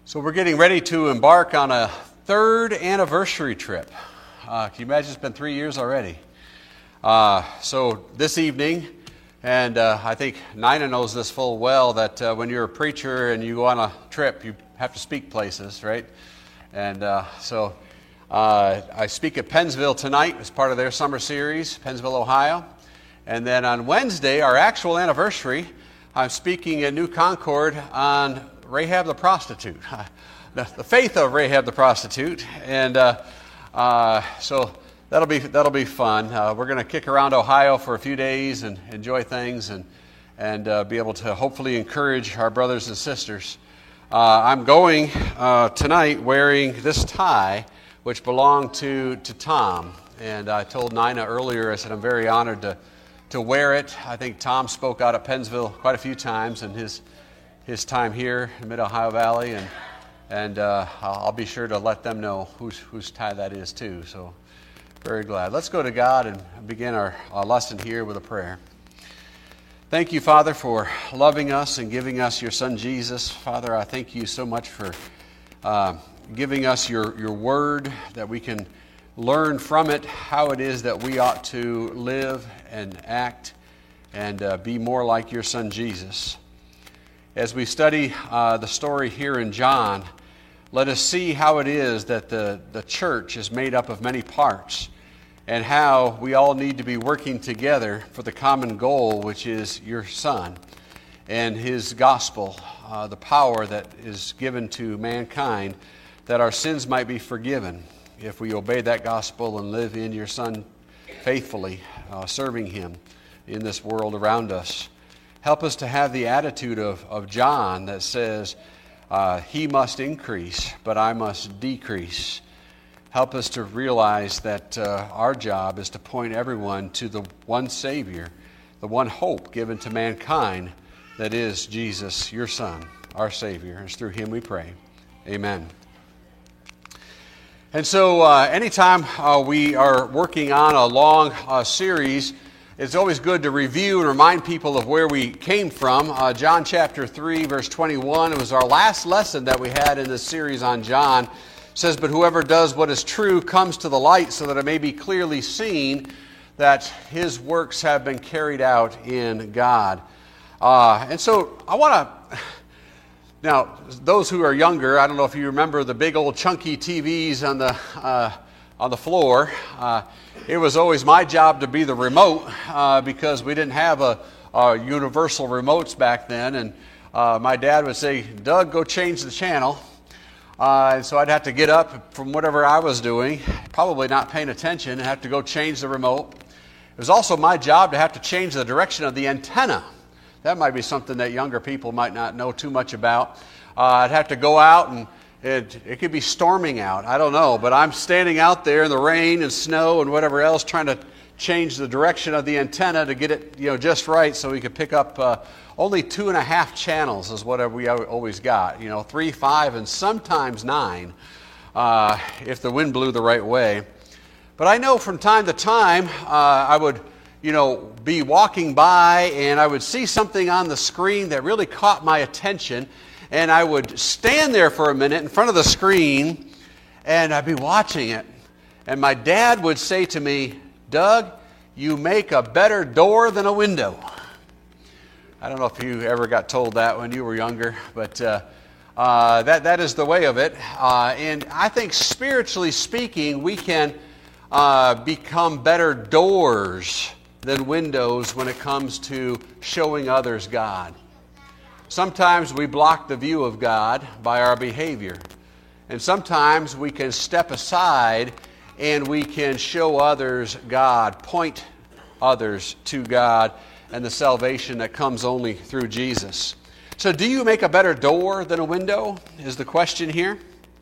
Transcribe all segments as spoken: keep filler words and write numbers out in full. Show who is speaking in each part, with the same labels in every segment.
Speaker 1: So we're getting ready to embark on a third anniversary trip. Uh, can you imagine? It's been three years already. Uh, so this evening, and uh, I think Nina knows this full well, that uh, when you're a preacher and you go on a trip, you have to speak places, right? And uh, so uh, I speak at Pennsville tonight as part of their summer series, Pennsville, Ohio. And then on Wednesday, our actual anniversary, I'm speaking at New Concord on Rahab the prostitute, the, the faith of Rahab the prostitute, and uh, uh, so that'll be that'll be fun. Uh, we're going to kick around Ohio for a few days and enjoy things, and and uh, be able to hopefully encourage our brothers and sisters. Uh, I'm going uh, tonight wearing this tie, which belonged to to Tom, and I told Nina earlier. I said I'm very honored to to wear it. I think Tom spoke out at Pennsville quite a few times, and his. his time here in Mid-Ohio Valley, and and uh, I'll be sure to let them know whose whose tie that is too. So very glad. Let's go to God and begin our, our lesson here with a prayer. Thank you, Father, for loving us and giving us your Son Jesus. Father, I thank you so much for uh, giving us your, your word, that we can learn from it how it is that we ought to live and act and uh, be more like your Son Jesus. As we study uh, the story here in John, let us see how it is that the, the church is made up of many parts, and how we all need to be working together for the common goal, which is your Son and His gospel, uh, the power that is given to mankind, that our sins might be forgiven if we obey that gospel and live in your Son faithfully, uh, serving Him in this world around us. Help us to have the attitude of, of John that says, uh, he must increase, but I must decrease. Help us to realize that uh, our job is to point everyone to the one Savior, the one hope given to mankind, that is Jesus, your Son, our Savior. It's through Him we pray. Amen. And so uh, anytime uh, we are working on a long uh, series, it's always good to review and remind people of where we came from. Uh, John chapter three, verse twenty-one, it was our last lesson that we had in this series on John. It says, "But whoever does what is true comes to the light, so that it may be clearly seen that his works have been carried out in God." Uh, and so I want to... Now, those who are younger, I don't know if you remember the big old chunky T Vs on the... Uh, on the floor. Uh, it was always my job to be the remote uh, because we didn't have a, a universal remotes back then, and uh, my dad would say, "Doug, go change the channel." Uh, and so I'd have to get up from whatever I was doing, probably not paying attention, and have to go change the remote. It was also my job to have to change the direction of the antenna. That might be something that younger people might not know too much about. Uh, I'd have to go out and It, it could be storming out, I don't know, but I'm standing out there in the rain and snow and whatever else trying to change the direction of the antenna to get it, you know, just right so we could pick up uh, only two and a half channels is what we always got, you know, three, five, and sometimes nine uh, if the wind blew the right way. But I know from time to time uh, I would, you know, be walking by and I would see something on the screen that really caught my attention. And I would stand there for a minute in front of the screen, and I'd be watching it. And my dad would say to me, "Doug, you make a better door than a window." I don't know if you ever got told that when you were younger, but uh, uh, that that is the way of it. Uh, and I think spiritually speaking, we can uh, become better doors than windows when it comes to showing others God. Sometimes we block the view of God by our behavior. And sometimes we can step aside and we can show others God, point others to God and the salvation that comes only through Jesus. So do you make a better door than a window is the question here.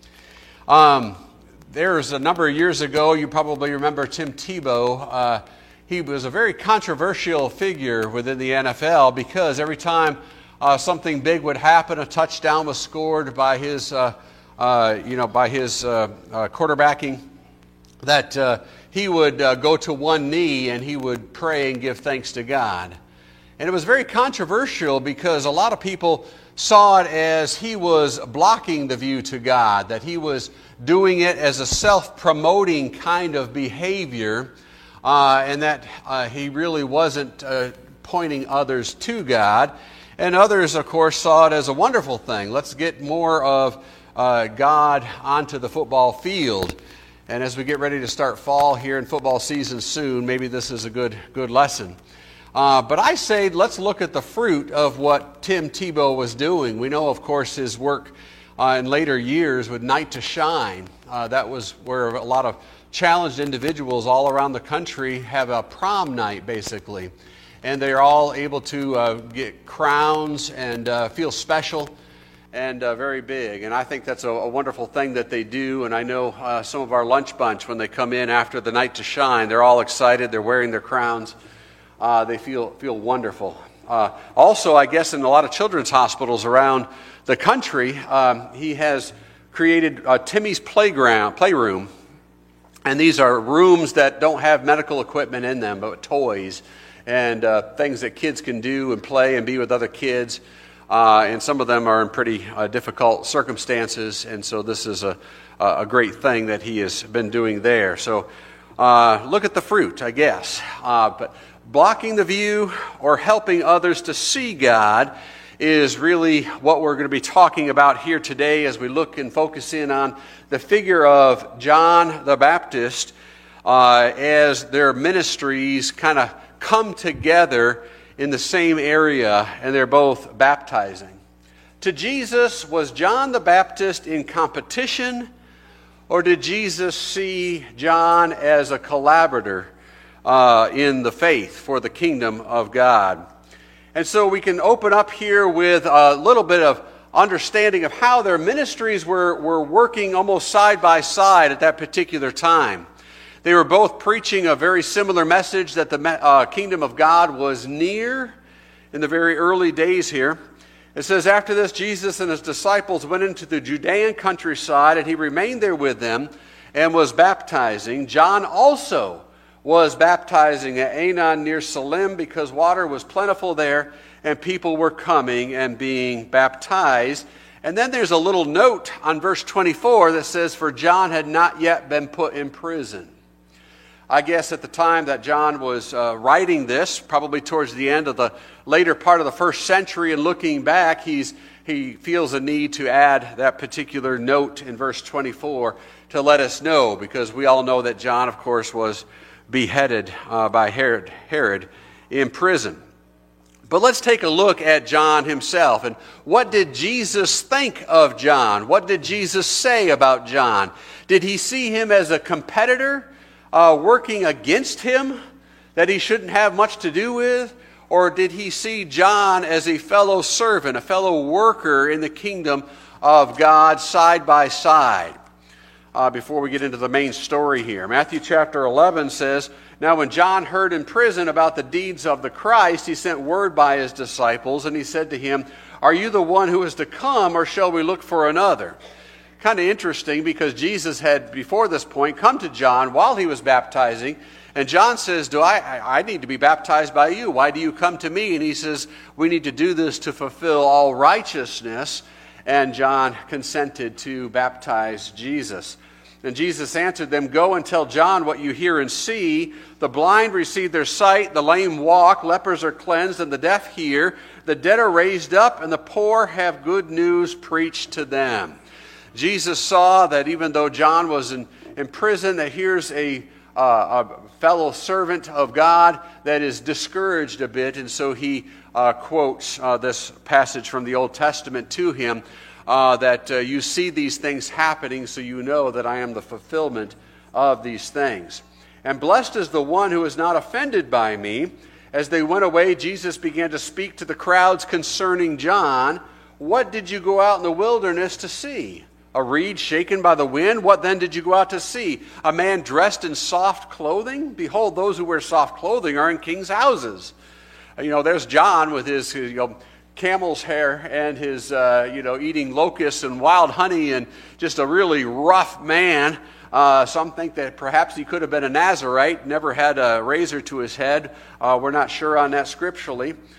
Speaker 1: Um, there's a number of years ago, you probably remember Tim Tebow. Uh, he was a very controversial figure within the N F L because every time Uh, something big would happen, a touchdown was scored by his, uh, uh, you know, by his uh, uh, quarterbacking, that uh, he would uh, go to one knee and he would pray and give thanks to God. And it was very controversial because a lot of people saw it as he was blocking the view to God, that he was doing it as a self-promoting kind of behavior, uh, and that uh, he really wasn't uh, pointing others to God. And others, of course, saw it as a wonderful thing. Let's get more of uh, God onto the football field. And as we get ready to start fall here in football season soon, maybe this is a good, good lesson. Uh, but I say let's look at the fruit of what Tim Tebow was doing. We know, of course, his work uh, in later years with Night to Shine. Uh, that was where a lot of challenged individuals all around the country have a prom night, basically. And they're all able to uh, get crowns and uh, feel special and uh, very big. And I think that's a, a wonderful thing that they do. And I know uh, some of our lunch bunch, when they come in after the Night to Shine, they're all excited. They're wearing their crowns. Uh, they feel feel wonderful. Uh, also, I guess in a lot of children's hospitals around the country, um, he has created uh, Timmy's Playground, Playroom. And these are rooms that don't have medical equipment in them, but toys and uh, things that kids can do and play and be with other kids. Uh, and some of them are in pretty uh, difficult circumstances. And so this is a, a great thing that he has been doing there. So uh, look at the fruit, I guess. Uh, but blocking the view or helping others to see God is really what we're going to be talking about here today as we look and focus in on the figure of John the Baptist uh, as their ministries kind of come together in the same area, and they're both baptizing. To Jesus, was John the Baptist in competition, or did Jesus see John as a collaborator uh, in the faith for the kingdom of God? And so we can open up here with a little bit of understanding of how their ministries were, were working almost side by side at that particular time. They were both preaching a very similar message that the uh, kingdom of God was near in the very early days here. It says, after this, Jesus and his disciples went into the Judean countryside, and he remained there with them and was baptizing. John also was baptizing at Aenon near Salim because water was plentiful there, and people were coming and being baptized. And then there's a little note on verse twenty-four that says, for John had not yet been put in prison. I guess at the time that John was uh, writing this, probably towards the end of the later part of the first century, and looking back, he's he feels a need to add that particular note in verse twenty-four to let us know, because we all know that John, of course, was beheaded uh, by Herod, Herod in prison. But let's take a look at John himself. And what did Jesus think of John? What did Jesus say about John? Did he see him as a competitor Uh, working against him that he shouldn't have much to do with? Or did he see John as a fellow servant, a fellow worker in the kingdom of God side by side? Uh, before we get into the main story here, Matthew chapter eleven says, now when John heard in prison about the deeds of the Christ, he sent word by his disciples, and he said to him, are you the one who is to come, or shall we look for another? Kind of interesting, because Jesus had, before this point, come to John while he was baptizing. And John says, do I, I need to be baptized by you. Why do you come to me? And he says, we need to do this to fulfill all righteousness. And John consented to baptize Jesus. And Jesus answered them, go and tell John what you hear and see. The blind receive their sight, the lame walk, lepers are cleansed, and the deaf hear. The dead are raised up, and the poor have good news preached to them. Jesus saw that even though John was in, in prison, that here's a, uh, a fellow servant of God that is discouraged a bit, and so he uh, quotes uh, this passage from the Old Testament to him, uh, that uh, you see these things happening, so you know that I am the fulfillment of these things. And blessed is the one who is not offended by me. As they went away, Jesus began to speak to the crowds concerning John. What did you go out in the wilderness to see? A reed shaken by the wind? What then did you go out to see? A man dressed in soft clothing? Behold, those who wear soft clothing are in kings' houses. You know, there's John with his, you know, camel's hair and his, uh, you know, eating locusts and wild honey, and just a really rough man. Uh, some think that perhaps he could have been a Nazarite, never had a razor to his head. Uh, we're not sure on that scripturally.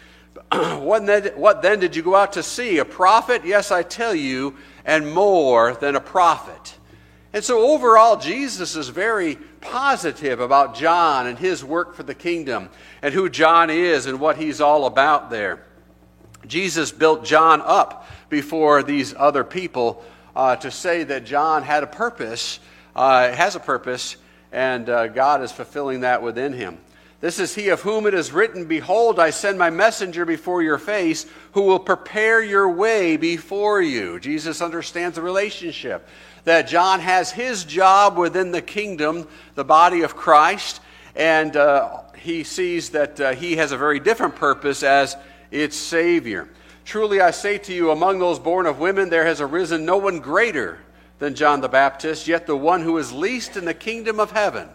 Speaker 1: what, then, what then did you go out to see? A prophet? Yes, I tell you, and more than a prophet. And so overall, Jesus is very positive about John and his work for the kingdom and who John is and what he's all about there. Jesus built John up before these other people uh, to say that John had a purpose, uh, has a purpose, and uh, God is fulfilling that within him. This is he of whom it is written, Behold, I send my messenger before your face, who will prepare your way before you. Jesus understands the relationship, that John has his job within the kingdom, the body of Christ, and uh, he sees that uh, he has a very different purpose as its Savior. Truly I say to you, among those born of women there has arisen no one greater than John the Baptist, yet the one who is least in the kingdom of heaven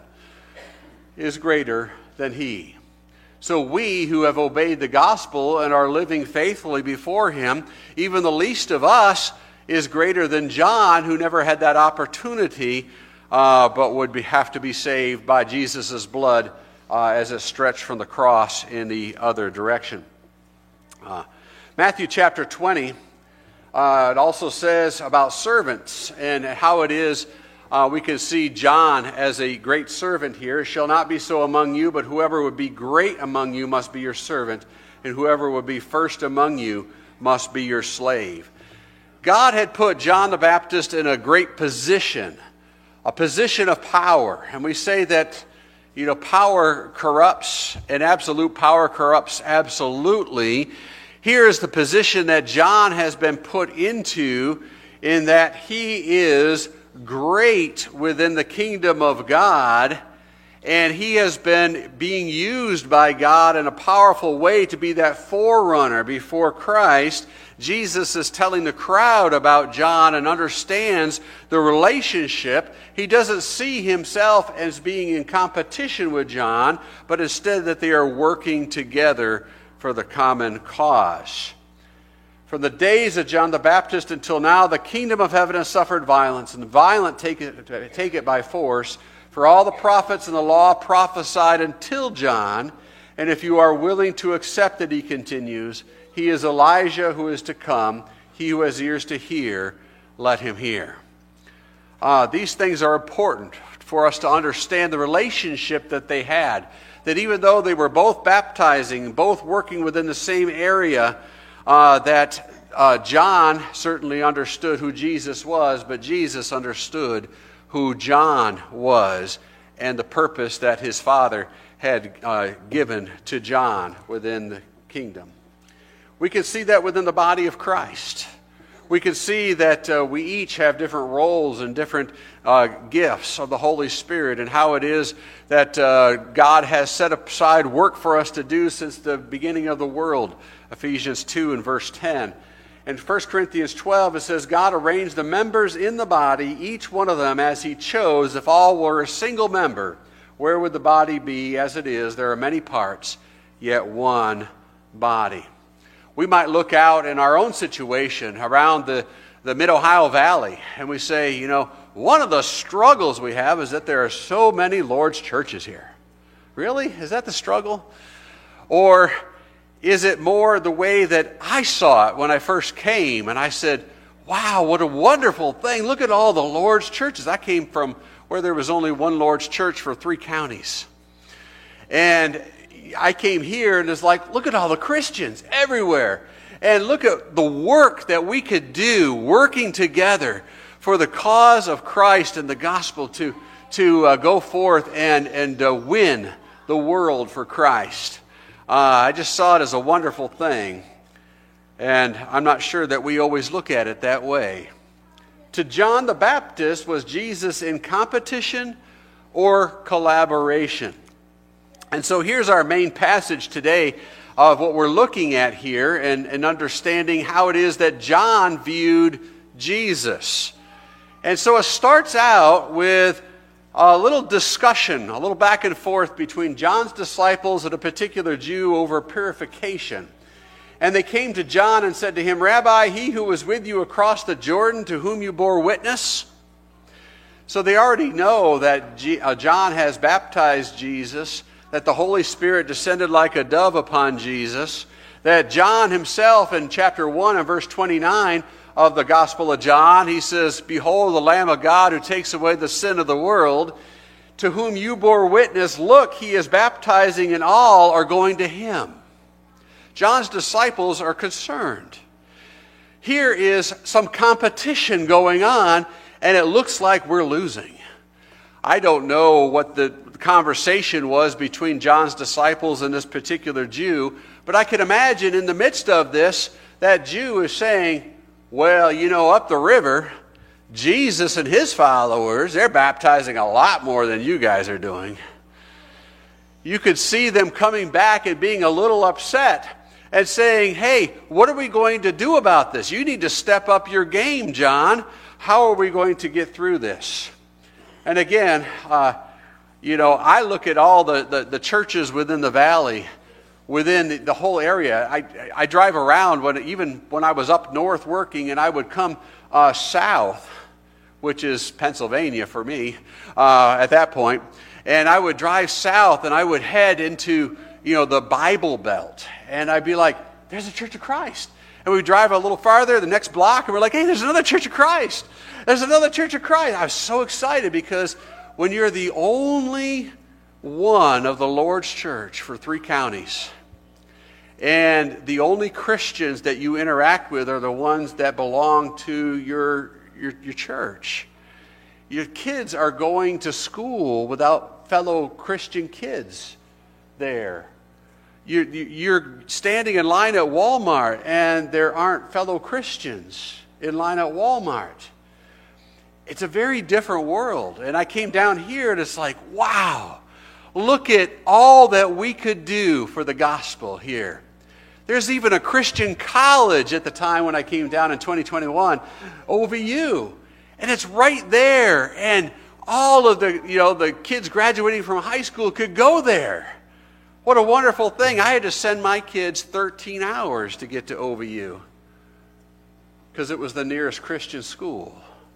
Speaker 1: is greater than he. So we who have obeyed the gospel and are living faithfully before him, even the least of us is greater than John, who never had that opportunity, uh, but would be, have to be saved by Jesus' blood uh, as it stretched from the cross in the other direction. Uh, Matthew chapter twenty, uh, it also says about servants and how it is uh, we can see John as a great servant here. It shall not be so among you, but whoever would be great among you must be your servant, and whoever would be first among you must be your slave. God had put John the Baptist in a great position, a position of power. And we say that, you know, power corrupts, and absolute power corrupts absolutely. Here is the position that John has been put into, in that he is great within the kingdom of God, and he has been being used by God in a powerful way to be that forerunner before Christ. Jesus is telling the crowd about John and understands the relationship. He doesn't see himself as being in competition with John, but instead that they are working together for the common cause. From the days of John the Baptist until now, the kingdom of heaven has suffered violence, and the violent take it, take it by force. For all the prophets and the law prophesied until John, and if you are willing to accept it, he continues, he is Elijah who is to come. He who has ears to hear, let him hear. Uh, these things are important for us to understand the relationship that they had. That even though they were both baptizing, both working within the same area, uh, that uh, John certainly understood who Jesus was, but Jesus understood who John was and the purpose that his father had uh, given to John within the kingdom. We can see that within the body of Christ. We can see that uh, we each have different roles and different uh, gifts of the Holy Spirit, and how it is that uh, God has set aside work for us to do since the beginning of the world. Ephesians two and verse ten. In First Corinthians twelve, it says, God arranged the members in the body, each one of them as he chose. If all were a single member, where would the body be? As it is, there are many parts, yet one body. We might look out in our own situation around the, the Mid-Ohio Valley, and we say, you know, one of the struggles we have is that there are so many Lord's churches here. Really? Is that the struggle? Or is it more the way that I saw it when I first came, and I said, wow, what a wonderful thing. Look at all the Lord's churches. I came from where there was only one Lord's church for three counties. And I came here and it's like, look at all the Christians everywhere. And look at the work that we could do working together for the cause of Christ and the gospel to, to uh, go forth and, and uh, win the world for Christ. Uh, I just saw it as a wonderful thing. And I'm not sure that we always look at it that way. To John the Baptist, was Jesus in competition or collaboration? And so here's our main passage today of what we're looking at here, and, and understanding how it is that John viewed Jesus. And so it starts out with a little discussion, a little back and forth between John's disciples and a particular Jew over purification. And they came to John and said to him, Rabbi, he who was with you across the Jordan, to whom you bore witness. So they already know that G- uh, John has baptized Jesus, that the Holy Spirit descended like a dove upon Jesus, That John himself in chapter one and verse twenty-nine of the Gospel of John, he says, "Behold the Lamb of God who takes away the sin of the world, to whom you bore witness. Look, he is baptizing, and all are going to him." John's disciples are concerned. Here is some competition going on, and it looks like we're losing. I don't know what the conversation was between John's disciples and this particular Jew, but I can imagine in the midst of this, that Jew is saying, well, you know, up the river, Jesus and his followers, they're baptizing a lot more than you guys are doing. You could see them coming back and being a little upset and saying, hey, what are we going to do about this? You need to step up your game, John. How are we going to get through this? And again, uh, you know, I look at all the, the, the churches within the valley, within the, the whole area. I, I drive around, when even when I was up north working, and I would come uh, south, which is Pennsylvania for me uh, at that point, and I would drive south and I would head into, you know, the Bible Belt, and I'd be like, there's a Church of Christ. And we drive a little farther, the next block, and we're like, hey, there's another Church of Christ. There's another Church of Christ. I was so excited because when you're the only one of the Lord's church for three counties, and the only Christians that you interact with are the ones that belong to your, your, your church, your kids are going to school without fellow Christian kids there. You're, you're standing in line at Walmart, and there aren't fellow Christians in line at Walmart. It's a very different world. And I came down here, and it's like, wow, look at all that we could do for the gospel here. There's even a Christian college at the time when I came down in twenty twenty-one, O V U. And it's right there. And all of the, you know, the kids graduating from high school could go there. What a wonderful thing. I had to send my kids thirteen hours to get to O V U because it was the nearest Christian school.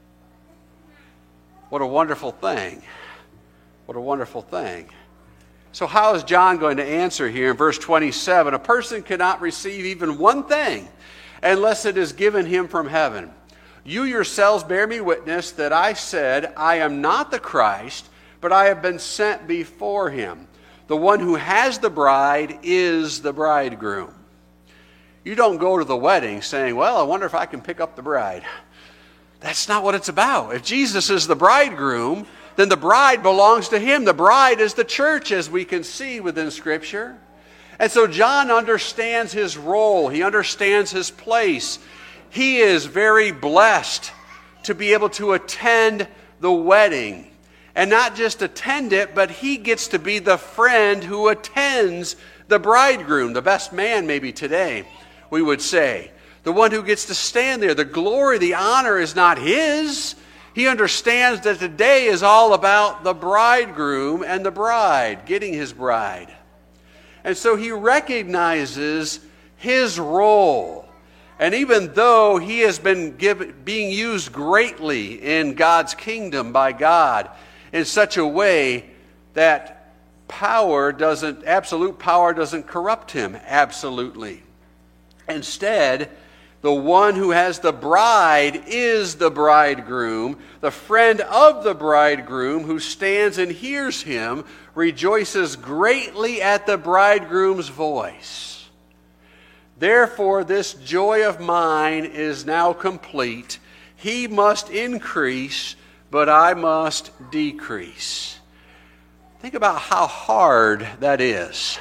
Speaker 1: What a wonderful thing. What a wonderful thing. So how is John going to answer here in verse twenty-seven? A person cannot receive even one thing unless it is given him from heaven. You yourselves bear me witness that I said, I am not the Christ, but I have been sent before him. The one who has the bride is the bridegroom. You don't go to the wedding saying, well, I wonder if I can pick up the bride. That's not what it's about. If Jesus is the bridegroom, then the bride belongs to him. The bride is the church, as we can see within Scripture. And so John understands his role. He understands his place. He is very blessed to be able to attend the wedding. And not just attend it, but he gets to be the friend who attends the bridegroom. The best man maybe today, we would say. The one who gets to stand there. The glory, the honor is not his. He understands that today is all about the bridegroom and the bride, getting his bride. And so he recognizes his role. And even though he has been given, being used greatly in God's kingdom by God, in such a way that power doesn't, absolute power doesn't corrupt him absolutely. Instead, the one who has the bride is the bridegroom. The friend of the bridegroom who stands and hears him rejoices greatly at the bridegroom's voice. Therefore, this joy of mine is now complete. He must increase, but I must decrease. Think about how hard that is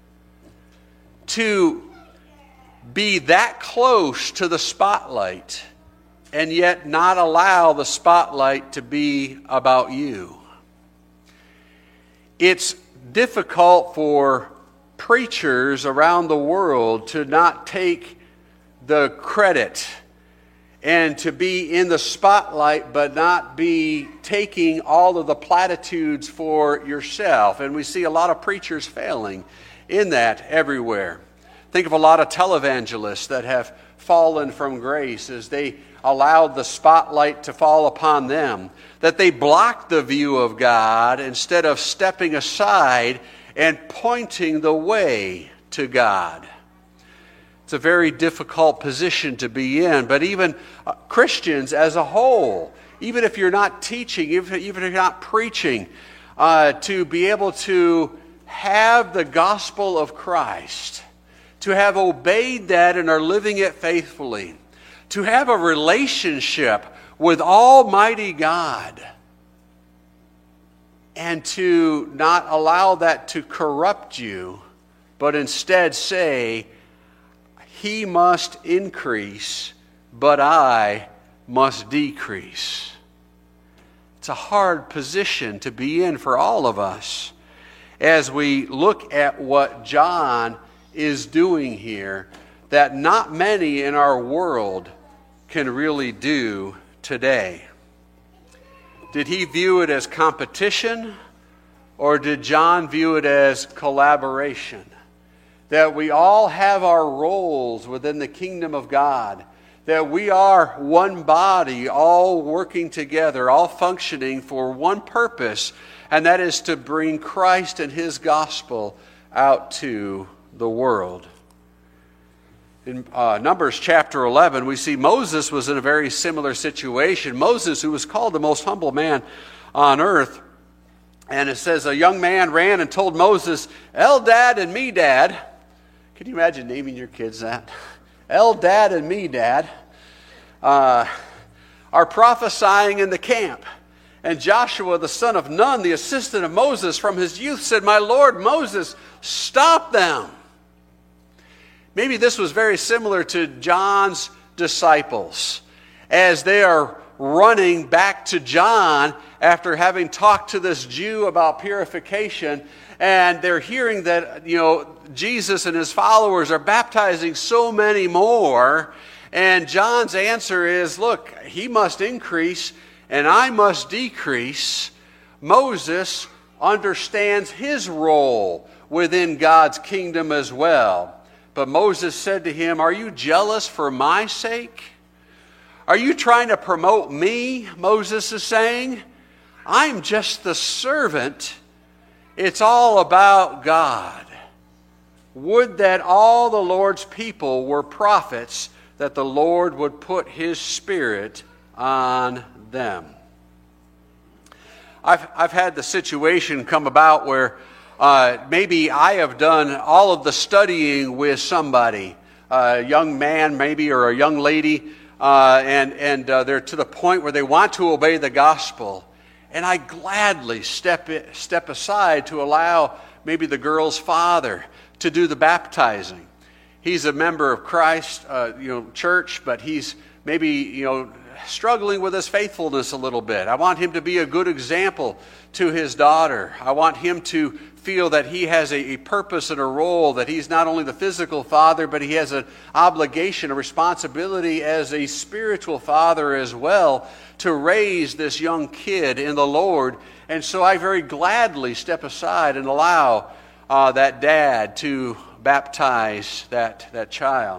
Speaker 1: to be that close to the spotlight and yet not allow the spotlight to be about you. It's difficult for preachers around the world to not take the credit and to be in the spotlight but not be taking all of the platitudes for yourself. And we see a lot of preachers failing in that everywhere. Think of a lot of televangelists that have fallen from grace as they allowed the spotlight to fall upon them, that they blocked the view of God instead of stepping aside and pointing the way to God. It's a very difficult position to be in. But even uh, Christians as a whole, even if you're not teaching, even, even if you're not preaching, uh, to be able to have the gospel of Christ, to have obeyed that and are living it faithfully, to have a relationship with Almighty God, and to not allow that to corrupt you, but instead say, He must increase, but I must decrease. It's a hard position to be in for all of us as we look at what John is doing here that not many in our world can really do today. Did he view it as competition, or did John view it as collaboration? That we all have our roles within the kingdom of God, that we are one body, all working together, all functioning for one purpose, and that is to bring Christ and His gospel out to the world. In uh, Numbers chapter eleven, we see Moses was in a very similar situation. Moses, who was called the most humble man on earth, and it says a young man ran and told Moses, Eldad and Medad. Can you imagine naming your kids that? Eldad and Medad uh, are prophesying in the camp. And Joshua, the son of Nun, the assistant of Moses from his youth, said, My Lord Moses, stop them. Maybe this was very similar to John's disciples as they are running back to John after having talked to this Jew about purification, and they're hearing that, you know, Jesus and his followers are baptizing so many more, and John's answer is, look, he must increase and I must decrease. Moses understands his role within God's kingdom as well. But Moses said to him, Are you jealous for my sake? Are you trying to promote me? Moses is saying. I'm just the servant. It's all about God. Would that all the Lord's people were prophets, that the Lord would put His Spirit on them. I've, I've had the situation come about where Uh, maybe I have done all of the studying with somebody, a young man maybe or a young lady, uh, and, and uh, they're to the point where they want to obey the gospel. And I gladly step, it, step aside to allow maybe the girl's father to do the baptizing. He's a member of Christ, uh, you know, church, but he's maybe, you know, struggling with his faithfulness a little bit. I want him to be a good example to his daughter. I want him to feel that he has a, a purpose and a role, that he's not only the physical father, but he has an obligation, a responsibility as a spiritual father as well to raise this young kid in the Lord. And so I very gladly step aside and allow uh, that dad to baptize that, that child.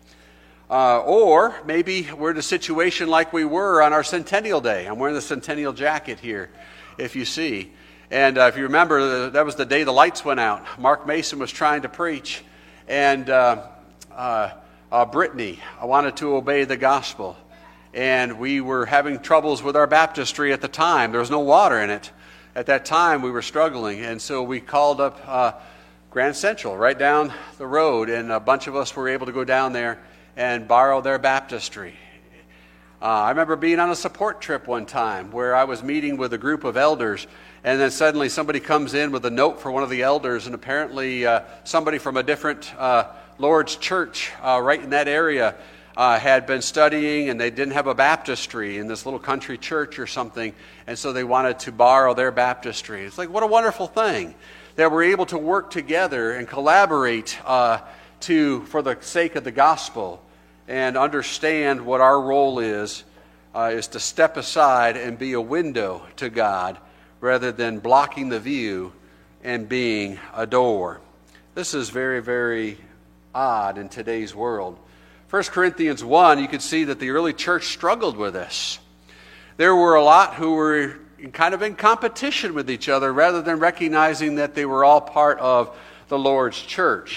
Speaker 1: Uh, or maybe we're in a situation like we were on our Centennial Day. I'm wearing the Centennial jacket here, if you see. And uh, if you remember, that was the day the lights went out. Mark Mason was trying to preach, and uh, uh, uh, Brittany wanted to obey the gospel. And we were having troubles with our baptistry at the time. There was no water in it. At that time, we were struggling. And so we called up uh, Grand Central right down the road, and a bunch of us were able to go down there and borrow their baptistry. Uh, I remember being on a support trip one time where I was meeting with a group of elders, and then suddenly somebody comes in with a note for one of the elders, and apparently uh, somebody from a different uh, Lord's church uh, right in that area uh, had been studying, and they didn't have a baptistry in this little country church or something, and so they wanted to borrow their baptistry. It's like, what a wonderful thing that we're able to work together and collaborate uh, to for the sake of the gospel, and understand what our role is, uh, is to step aside and be a window to God rather than blocking the view and being a door. This is very, very odd in today's world. First Corinthians one, you could see that the early church struggled with this. There were a lot who were kind of in competition with each other rather than recognizing that they were all part of the Lord's church.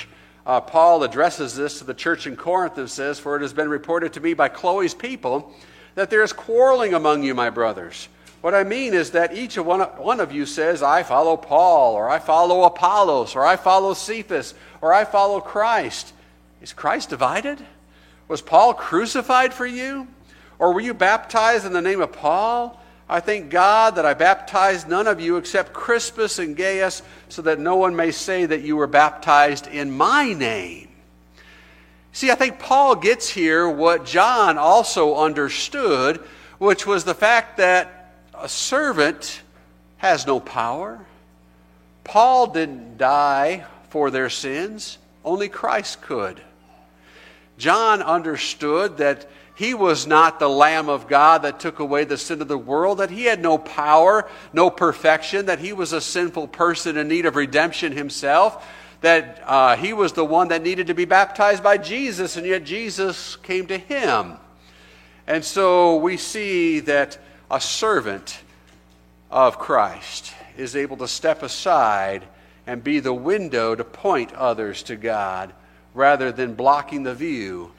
Speaker 1: Uh, Paul addresses this to the church in Corinth and says, "For it has been reported to me by Chloe's people that there is quarreling among you, my brothers. What I mean is that each of one, one of you says, I follow Paul, or I follow Apollos, or I follow Cephas, or I follow Christ. Is Christ divided? Was Paul crucified for you? Or were you baptized in the name of Paul? I thank God that I baptized none of you except Crispus and Gaius, so that no one may say that you were baptized in my name." See, I think Paul gets here what John also understood, which was the fact that a servant has no power. Paul didn't die for their sins. Only Christ could. John understood that he was not the Lamb of God that took away the sin of the world, that he had no power, no perfection, that he was a sinful person in need of redemption himself, that uh, he was the one that needed to be baptized by Jesus, and yet Jesus came to him. And so we see that a servant of Christ is able to step aside and be the window to point others to God, rather than blocking the view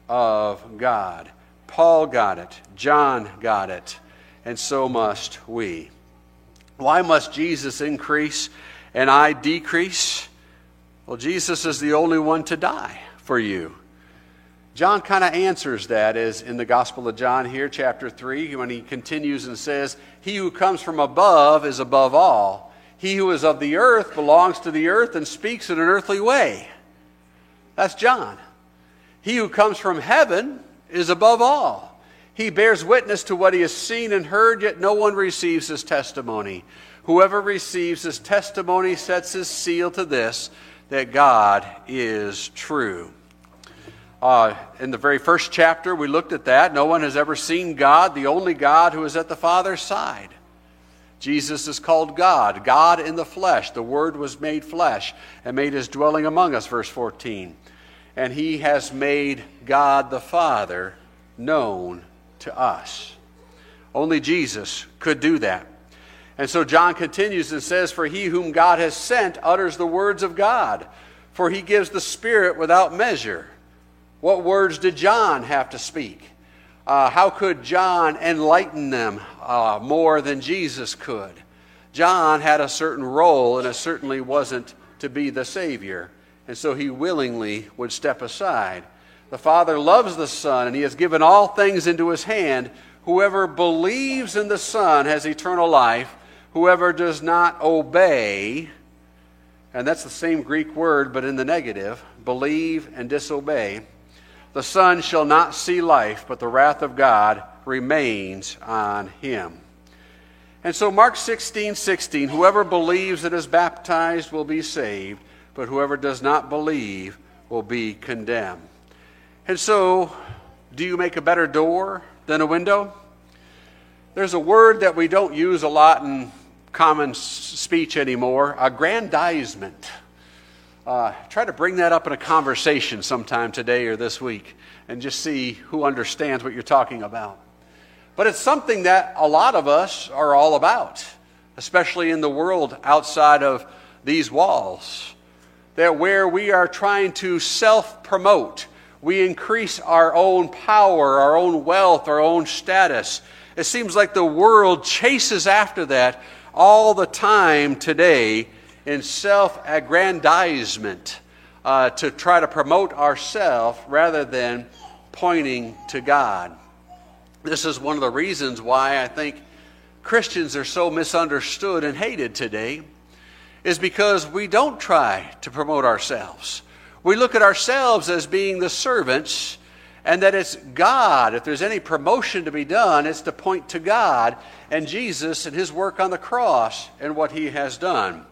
Speaker 1: of God. Paul got it. John got it. And so must we. Why must Jesus increase and I decrease? Well, Jesus is the only one to die for you. John kind of answers that as in the Gospel of John here, chapter three, when he continues and says, "He who comes from above is above all. He who is of the earth belongs to the earth and speaks in an earthly way." That's John. "He who comes from heaven is above all. He bears witness to what he has seen and heard, yet no one receives his testimony. Whoever receives his testimony sets his seal to this, that God is true." Uh, in the very first chapter, we looked at that. No one has ever seen God, the only God who is at the Father's side. Jesus is called God, God in the flesh. The Word was made flesh and made his dwelling among us, verse fourteen. And he has made God the Father known to us. Only Jesus could do that. And so John continues and says, "For he whom God has sent utters the words of God, for he gives the Spirit without measure." What words did John have to speak? Uh, how could John enlighten them uh, more than Jesus could? John had a certain role, and it certainly wasn't to be the Savior. And so he willingly would step aside. The Father loves the Son, and he has given all things into his hand. Whoever believes in the Son has eternal life. Whoever does not obey, and that's the same Greek word, but in the negative, believe and disobey, the Son shall not see life, but the wrath of God remains on him. And so Mark sixteen sixteen, whoever believes and is baptized will be saved, but whoever does not believe will be condemned. And so, do you make a better door than a window? There's a word that we don't use a lot in common speech anymore, aggrandizement. Uh, try to bring that up in a conversation sometime today or this week and just see who understands what you're talking about. But it's something that a lot of us are all about, especially in the world outside of these walls. That where we are trying to self-promote, we increase our own power, our own wealth, our own status. It seems like the world chases after that all the time today in self-aggrandizement uh, to try to promote ourselves rather than pointing to God. This is one of the reasons why I think Christians are so misunderstood and hated today, is because we don't try to promote ourselves. We look at ourselves as being the servants, and that it's God. If there's any promotion to be done, it's to point to God and Jesus and his work on the cross and what he has done.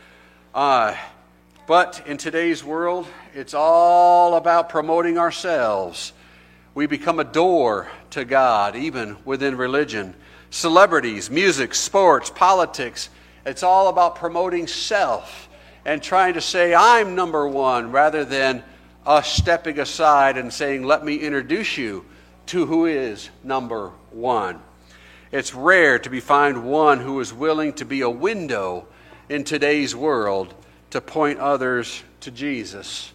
Speaker 1: Uh, but in today's world, it's all about promoting ourselves. We become a door to God, even within religion. Celebrities, music, sports, politics, it's all about promoting self and trying to say, I'm number one, rather than us stepping aside and saying, let me introduce you to who is number one. It's rare to be find one who is willing to be a window in today's world to point others to Jesus.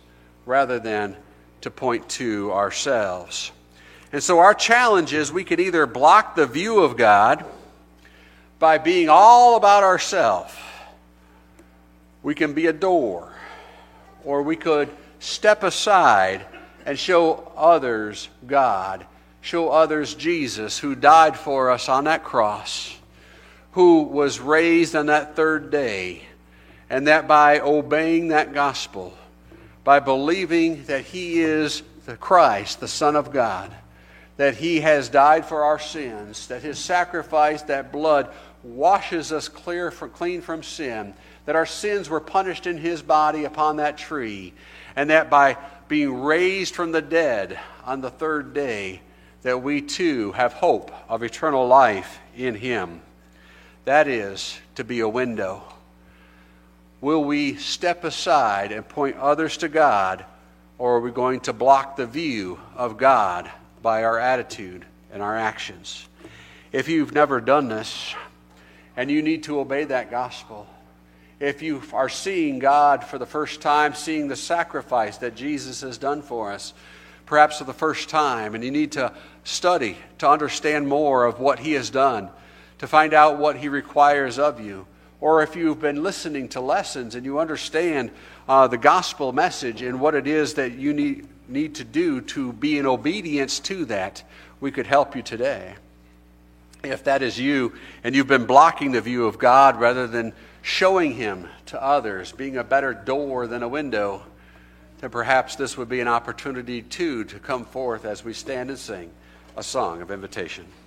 Speaker 1: rather than to point to ourselves. And so our challenge is we can either block the view of God by being all about ourselves. We can be a door, or we could step aside and show others God, show others Jesus, who died for us on that cross, who was raised on that third day, and that by obeying that gospel, by believing that He is the Christ, the Son of God, that He has died for our sins, that His sacrifice, that blood, washes us clear from, clean from sin, that our sins were punished in His body upon that tree, and that by being raised from the dead on the third day, that we too have hope of eternal life in Him. That is to be a window. Will we step aside and point others to God, or are we going to block the view of God by our attitude and our actions? If you've never done this, and you need to obey that gospel, if you are seeing God for the first time, seeing the sacrifice that Jesus has done for us, perhaps for the first time, and you need to study to understand more of what He has done, to find out what He requires of you, or if you've been listening to lessons and you understand uh, the gospel message and what it is that you need, need to do to be in obedience to that, we could help you today. If that is you, and you've been blocking the view of God rather than showing Him to others, being a better door than a window, then perhaps this would be an opportunity too to come forth as we stand and sing a song of invitation.